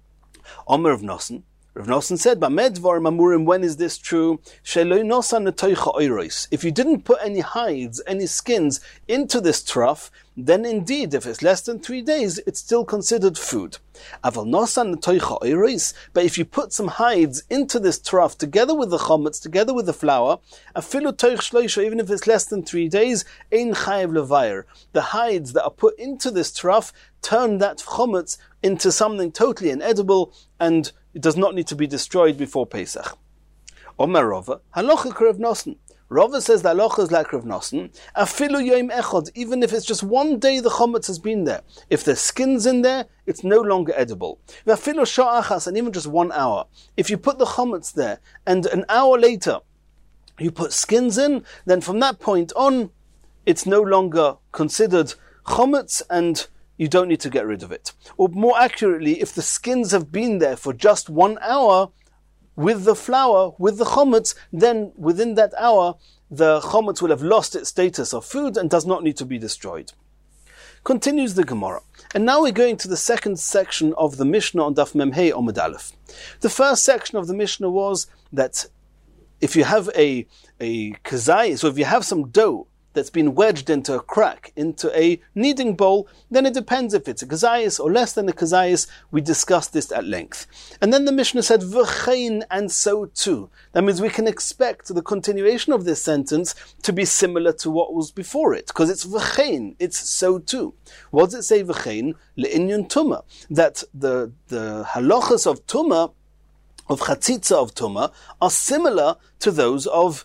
Omer of Nosson. Rav Nosson said, "Bamedvar mamurim, when is this true? Sheloi nosan netoicha oiros. If you didn't put any hides, any skins into this trough, then indeed, if it's less than three days, it's still considered food. Aval nosan netoicha oiros. But if you put some hides into this trough together with the chometz, together with the flour, afilu toich shloisha, even if it's less than three days, ein chayev levayer. The hides that are put into this trough turn that chometz into something totally inedible, and it does not need to be destroyed before Pesach." Omer Rava, halacha Rav Nosson. Rava says the halacha is like Rav Nosson. Afilu yoim echad, even if it's just one day the chometz has been there. If there's skins in there, it's no longer edible. Afilu sha'achas, and even just one hour. If you put the chometz there, and an hour later you put skins in, then from that point on, it's no longer considered chometz, and you don't need to get rid of it. Or more accurately, if the skins have been there for just one hour with the flour, with the chometz, then within that hour, the chometz will have lost its status of food and does not need to be destroyed. Continues the Gemara. And now we're going to the second section of the Mishnah on Daf Memhei Omid Aleph. The first section of the Mishnah was that if you have a, a kazai, so if you have some dough that's been wedged into a crack, into a kneading bowl, then it depends if it's a kazayis or less than a kazayis. We discussed this at length. And then the Mishnah said, v'chein, and so too. That means we can expect the continuation of this sentence to be similar to what was before it, because it's v'chein, it's so too. What does it say, v'chein? Le'inyan tumah. That the, the halachas of tumah, of chatzitza of tumah, are similar to those of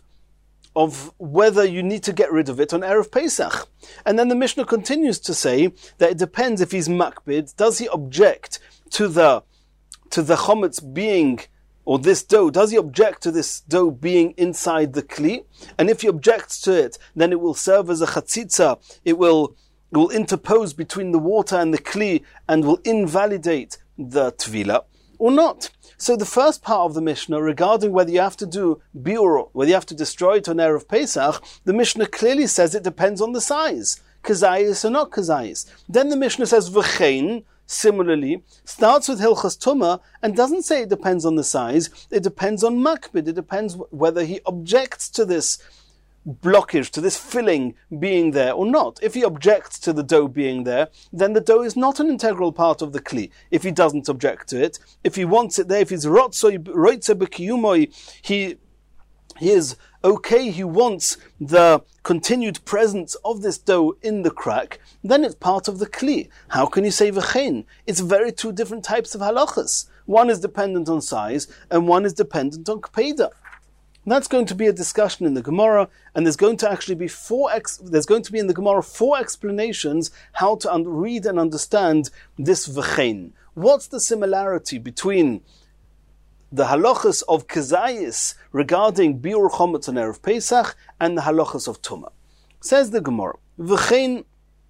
of whether you need to get rid of it on Erev Pesach. And then the Mishnah continues to say that it depends if he's makbid. Does he object to the to the chometz being, or this dough, does he object to this dough being inside the kli? And if he objects to it, then it will serve as a chatzitza. It will, it will interpose between the water and the kli and will invalidate the tvila, or not. So the first part of the Mishnah regarding whether you have to do biur, whether you have to destroy it on Erev Pesach, the Mishnah clearly says it depends on the size. Kazayis or not kazayis. Then the Mishnah says v'chein, similarly, starts with Hilchas Tumah and doesn't say it depends on the size. It depends on makbid. It depends whether he objects to this blockage, to this filling being there or not. If he objects to the dough being there, then the dough is not an integral part of the kli. If he doesn't object to it, if he wants it there, if he's rotzoi roitze b'kiyumoi, he he is okay, he wants the continued presence of this dough in the crack, then it's part of the kli. How can you say v'chein? It's very two different types of halachas. One is dependent on size, and one is dependent on kpeda. That's going to be a discussion in the Gemara, and there's going to actually be four. Ex- there's going to be in the Gemara four explanations how to un- read and understand this v'chein. What's the similarity between the halachas of kazayis regarding biur chometz on Erev Pesach and the halachas of tumah? Says the Gemara, v'chein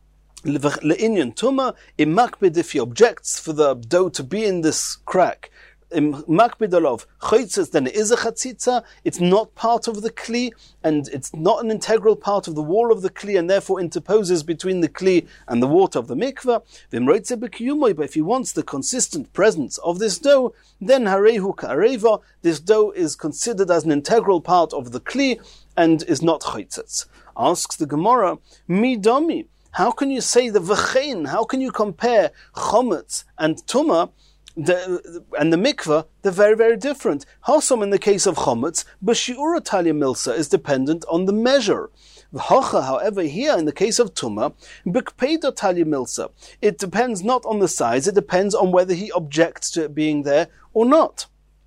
le'inyan tumah imakbid, if he objects for the dough to be in this crack. Makbid alav chaytzas, then it is a chatzitza. It's not part of the kli, and it's not an integral part of the wall of the kli, and therefore interposes between the kli and the water of the mikveh. V'imroitze b'kiyumoi, but if he wants the consistent presence of this dough, then harehu ka'areva, this dough is considered as an integral part of the kli and is not chaytzas. Asks the Gemara, mi dami, how can you say the v'chein? How can you compare chometz and tumah? The, and the mikveh, they're very, very different. Hasom, in the case of chometz, b'shi'ura talia milsa is dependent on the measure. V'hocha, however, here in the case of tumah, b'kpeda talia milsa, it depends not on the size, it depends on whether he objects to it being there or not.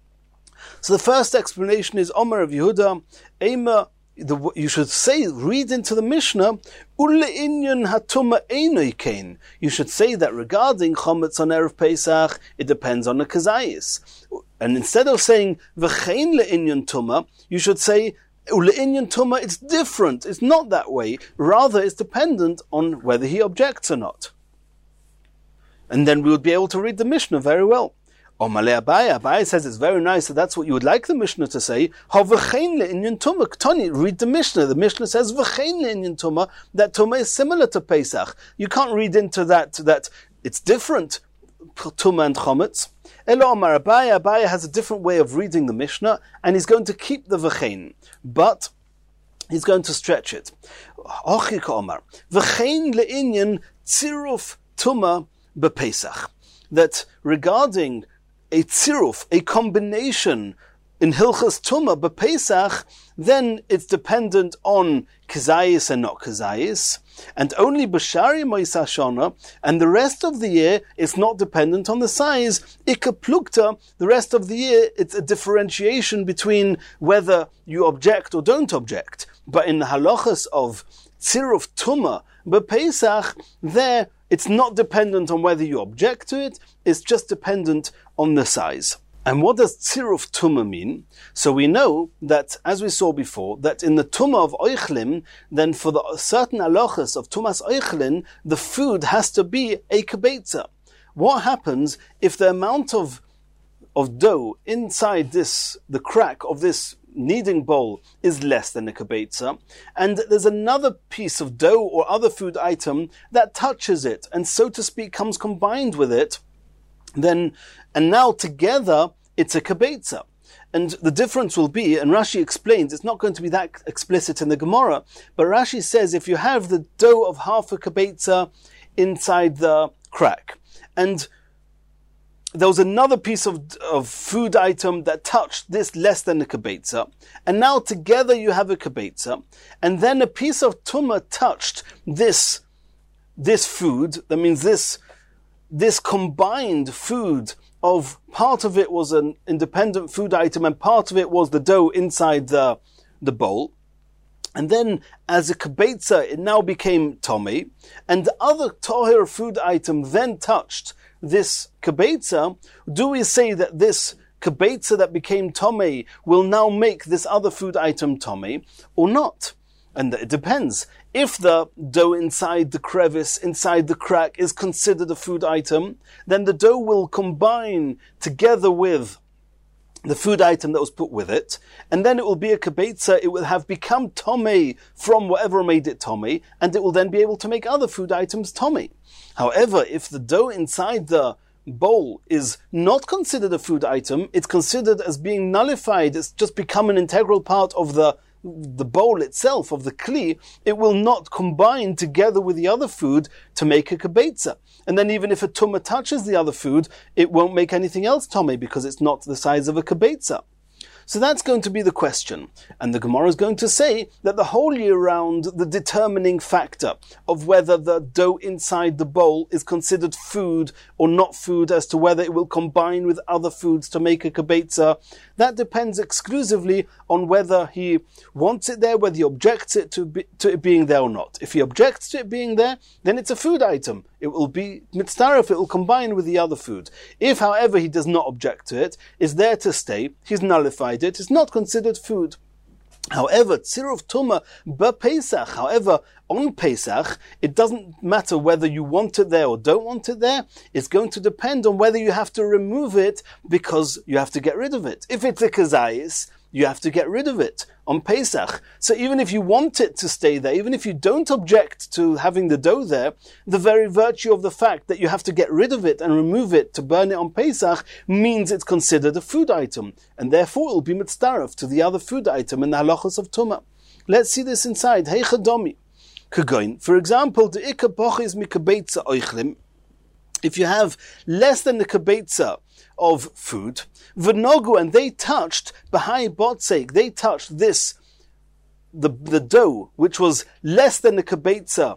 So the first explanation is Omer of Yehuda, Eimer, The, you should say, read into the Mishnah, Ule'inyan hatuma einoi kain. You should say that regarding chometz on Erev Pesach, it depends on the kazayis. And instead of saying v'chein le'inyan tuma, you should say ule'inyan tuma. It's different. It's not that way. Rather, it's dependent on whether he objects or not. And then we would be able to read the Mishnah very well. Omalei Abaye, Abaye says it's very nice that that's what you would like the Mishnah to say. V'chein le'inyan tumah. Tony, read the Mishnah. The Mishnah says v'chein le'inyan tumah. That tumah is similar to Pesach. You can't read into that that it's different, tumah and chometz. Elo Omar Abaye, Abaye has a different way of reading the Mishnah, and he's going to keep the v'chein, but he's going to stretch it. Ochik Omar v'chein le'inyan tziruf tumah b'Pesach. That regarding a tziruf, a combination in Hilchas Tumah b'Pesach, then it's dependent on kazayis and not kazayis, and only b'shari mois hashana, and the rest of the year it's not dependent on the size. Ika plukta, the rest of the year it's a differentiation between whether you object or don't object. But in the halachas of tziruf Tumah b'Pesach, there it's not dependent on whether you object to it, it's just dependent on the size. And what does tziruf tumah mean? So we know that, as we saw before, that in the tumah of oichlin, then for the certain halachas of tumas oichlin, the food has to be a kibetza. What happens if the amount of of dough inside this, the crack of this kneading bowl, is less than a kibetza, and there's another piece of dough or other food item that touches it, and so to speak comes combined with it, then, and now together, it's a kibetza. And the difference will be, and Rashi explains, it's not going to be that explicit in the Gemara, but Rashi says if you have the dough of half a kibetza inside the crack, and there was another piece of, of food item that touched this less than a kibetza, and now together you have a kibetza, and then a piece of tumah touched this, this food, that means this, this combined food of part of it was an independent food item and part of it was the dough inside the, the bowl. And then, as a kibetza, it now became tomei, and the other toher food item then touched this kibetza. Do we say that this kibetza that became tomei will now make this other food item tomei, or not? And it depends. If the dough inside the crevice, inside the crack, is considered a food item, then the dough will combine together with the food item that was put with it, and then it will be a kibetza. It will have become tomei from whatever made it tomei, and it will then be able to make other food items tomei. However, if the dough inside the bowl is not considered a food item, it's considered as being nullified, it's just become an integral part of the the bowl itself, of the kli, it will not combine together with the other food to make a kibetza. And then even if a tumah touches the other food, it won't make anything else tomei because it's not the size of a kibetza. So that's going to be the question. And the Gemara is going to say that the whole year round, the determining factor of whether the dough inside the bowl is considered food or not food, as to whether it will combine with other foods to make a kibetza, that depends exclusively on whether he wants it there, whether he objects it to, be, to it being there or not. If he objects to it being there, then it's a food item. It will be mitzdaref, it will combine with the other food. If, however, he does not object to it, is there to stay, he's nullified it, it's not considered food. However, tziruf tumah b'Pesach, however, on Pesach, it doesn't matter whether you want it there or don't want it there. It's going to depend on whether you have to remove it because you have to get rid of it. If it's a kazayis, you have to get rid of it on Pesach. So even if you want it to stay there, even if you don't object to having the dough there, the very virtue of the fact that you have to get rid of it and remove it to burn it on Pesach means it's considered a food item, and therefore it will be mitzdaref to the other food item in the halachos of Tumah. Let's see this inside. Heichadomi. Kagoin. For example, the ikka bochis mikabetza oichlim. If you have less than the kibetza of food, v'nogu, and they touched b'hai botzek, they touched this, the the dough, which was less than the kibetza,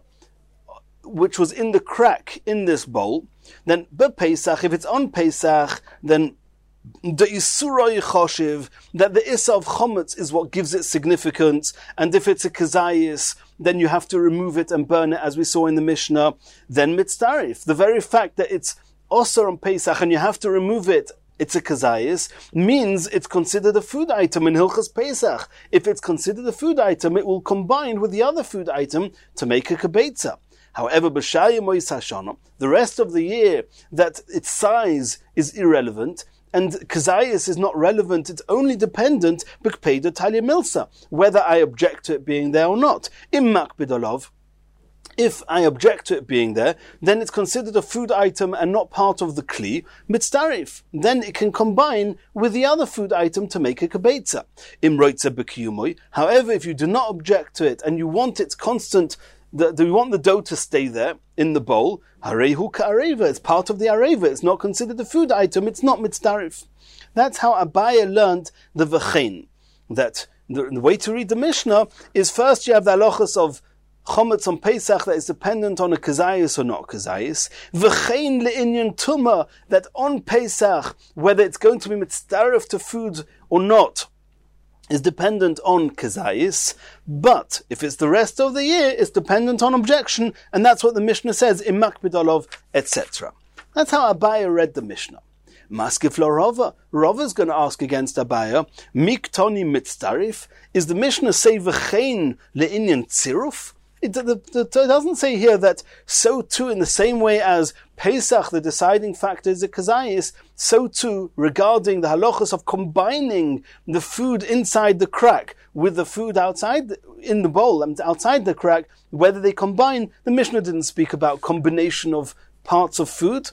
which was in the crack in this bowl, then b'Pesach, if it's on Pesach, then the Isurah Choshev, that the Issa of Chometz is what gives it significance, and if it's a Kazayis, then you have to remove it and burn it, as we saw in the Mishnah. Then Mitzdarif, the very fact that it's Osir on Pesach and you have to remove it, it's a Kazayis, means it's considered a food item in Hilchas Pesach. If it's considered a food item, it will combine with the other food item to make a Kibetza. However, B'Shaya Mois Hashana, the rest of the year, that its size is irrelevant, and Kazayis is not relevant, it's only dependent, B'Kpeda Talia Milsa, whether I object to it being there or not. Im Makbidolov, if I object to it being there, then it's considered a food item and not part of the Kli, Mitzdarif. Then it can combine with the other food item to make a Kibetza. Im Roitza B'Kiyumoy, however, if you do not object to it and you want its constant, the, do you want the dough to stay there in the bowl? Harehu ka'areva, it's part of the areva. It's not considered a food item. It's not mitzdarif. That's how Abaye learned the v'chein. That the, the way to read the Mishnah is first you have the halachas of chometz on Pesach that is dependent on a kazayis or not kazayis. V'chein le'inyan tumah, that on Pesach, whether it's going to be mitzdarif to food or not, is dependent on kazayis, but if it's the rest of the year, it's dependent on objection, and that's what the Mishnah says, im makbidolov, et cetera. That's how Abaye read the Mishnah. Maskif lo Rava. Rava's going to ask against Abaya. Miktoni mitzdarif. Is the Mishnah say v'chein le'inyan tziruf? It, the, the, it doesn't say here that so too, in the same way as Pesach, the deciding factor is a kazayis, so too regarding the halachas of combining the food inside the crack with the food outside the, in the bowl and outside the crack, whether they combine. The Mishnah didn't speak about combination of parts of food.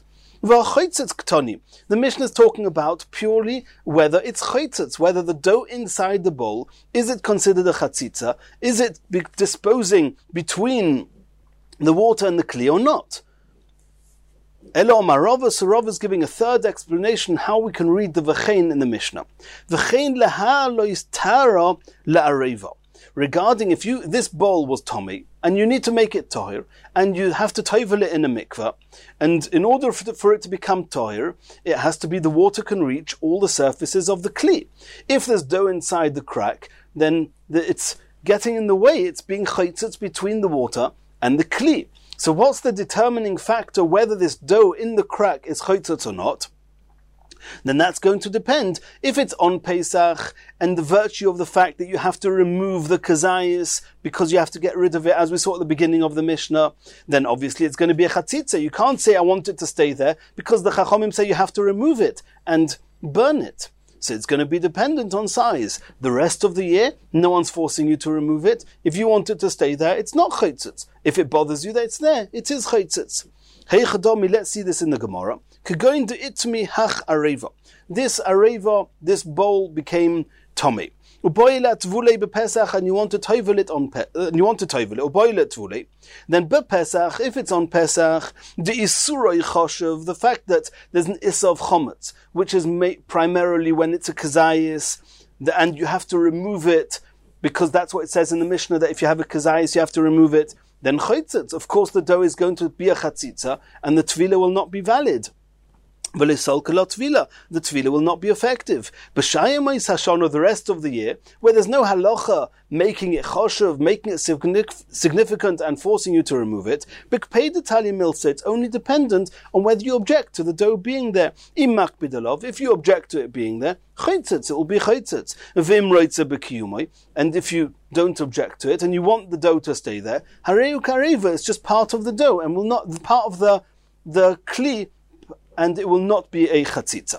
The Mishnah is talking about purely whether it's chaitzitz, whether the dough inside the bowl, is it considered a chatzitza? Is it be- disposing between the water and the kli or not? Elo Marava, so Rav is giving a third explanation how we can read the v'chein in the Mishnah. V'chein leha lo yistara la'areva. Regarding if you this bowl was tomei and you need to make it tahir and you have to tovel it in a mikveh, and in order for, the, for it to become tahir, it has to be the water can reach all the surfaces of the kli. If there's dough inside the crack, then the, it's getting in the way. It's being chaitzitz between the water and the kli. So what's the determining factor whether this dough in the crack is chaitzitz or not? Then that's going to depend if it's on Pesach and the virtue of the fact that you have to remove the kazayis because you have to get rid of it, as we saw at the beginning of the Mishnah, then obviously it's going to be a chatzitza. You can't say I want it to stay there because the Chachamim say you have to remove it and burn it. So it's going to be dependent on size. The rest of the year, no one's forcing you to remove it. If you want it to stay there, it's not chaitzitz. If it bothers you that it's there, it is chaitzitz. Hey Chadomi, let's see this in the Gemara. Kagoin de itmi hach areva. This areva, this bowl became tomei. Uboila tvulei bepesach, and you want to tovel it on pe- uh, you want to tovel it. Uboila tvulei. Then bepesach, if it's on Pesach, the isuroi choshev, the fact that there's an issa of chometz, which is made primarily when it's a kazayis, and you have to remove it because that's what it says in the Mishnah that if you have a kazayis, you have to remove it. Then chaitzitz, of course the dough is going to be a chatzitza, and the tvila will not be valid. The tvila will not be effective. B'shayimais hashana, the rest of the year, where there's no halacha making it choshev, making it significant and forcing you to remove it, b'kpei detali milsa, it's only dependent on whether you object to the dough being there. Imak bidalov, if you object to it being there, chaitzitz, it will be chaitzitz. Vim roitza b'kiyumai, and if you don't object to it and you want the dough to stay there, hareu kareva, it's just part of the dough and will not part of the the kli, and it will not be a chatzitza.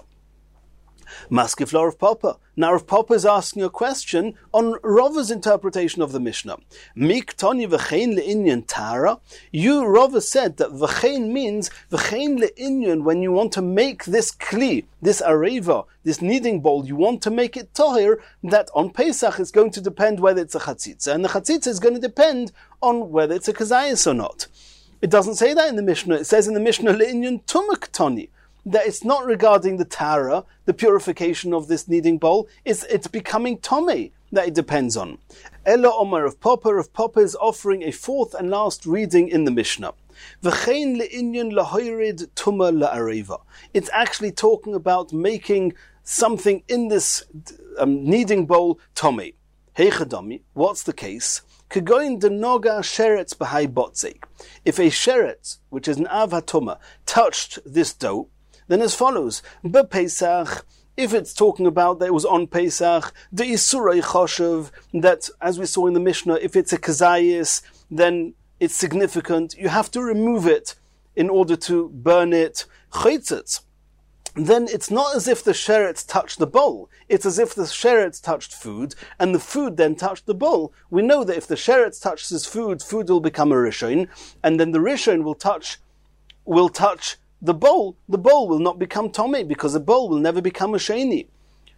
Maskif la Rav Papa. Now Rav Papa is asking a question on Rava's interpretation of the Mishnah. Miktoni v'chein le'inyan tara. You, Rava, said that v'chein means v'chein le'inyan, when you want to make this kli, this areva, this kneading bowl, you want to make it tahir, that on Pesach is going to depend whether it's a chatzitza, and the chatzitza is going to depend on whether it's a kazayas or not. It doesn't say that in the Mishnah. It says in the Mishnah le'inyan tumaktoni, that it's not regarding the tara, the purification of this kneading bowl, it's, it's becoming tomei that it depends on. Ella Omar of Papa, of Papa is offering a fourth and last reading in the Mishnah. V'chein le'inyan lahoirid tuma la'areva. It's actually talking about making something in this um, kneading bowl tomei. Hey Chadami, what's the case? Kagoin de noga sheretz b'hai botzek. If a sheretz, which is an av hatuma, touched this dough, then as follows: B'Pesach, if it's talking about that it was on Pesach, the isurei choshev, that as we saw in the Mishnah, if it's a kazayis, then it's significant. You have to remove it in order to burn it. Chaitzitz. Then it's not as if the sheretz touched the bowl. It's as if the sheretz touched food, and the food then touched the bowl. We know that if the sheretz touches food, food will become a rishon, and then the rishon will touch, will touch the bowl. The bowl will not become tomei, because the bowl will never become a sheni.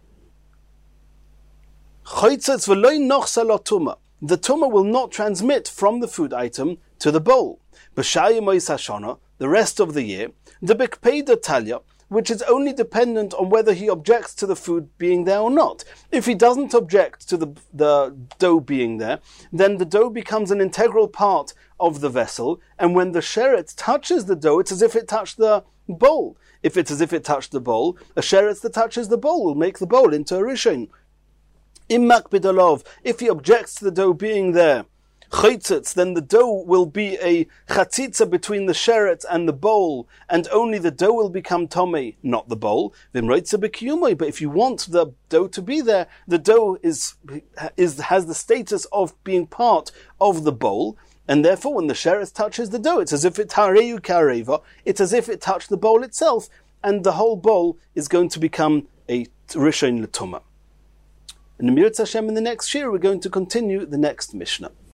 The tumah will not transmit from the food item to the bowl. The rest of the year, the bikpeda talia, which is only dependent on whether he objects to the food being there or not. If he doesn't object to the, the dough being there, then the dough becomes an integral part of the vessel, and when the sheretz touches the dough, it's as if it touched the bowl. If it's as if it touched the bowl, a sheretz that touches the bowl will make the bowl into a rishon. Imak bidalov, if he objects to the dough being there, chaitzitz, then the dough will be a chatzitza between the sheret and the bowl, and only the dough will become tomei, not the bowl. V'imroitza b'kiyumoi, but if you want the dough to be there, the dough is is has the status of being part of the bowl, and therefore when the sheret touches the dough, it's as if it hareyu kareva, it's as if it touched the bowl itself, and the whole bowl is going to become a rishon l'tumah. In the Mirz Hashem, in the next year, we're going to continue the next Mishnah.